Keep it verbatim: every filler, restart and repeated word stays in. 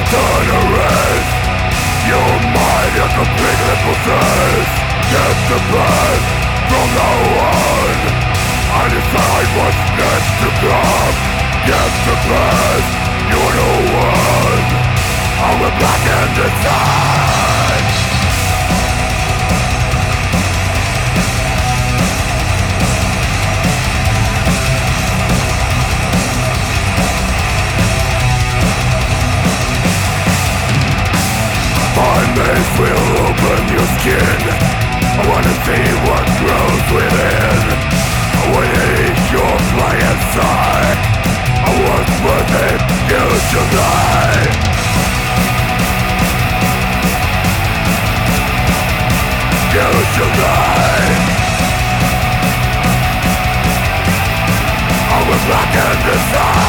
Tolerance, your mind is completely possessed. Get the best from now on. I decide what's next to come. Get the best, you're the one. I will black and decide. My maze will open your skin. I wanna see what grows within. I wanna eat your fly inside. I was worth it, you should die. You should die. I was black and decide.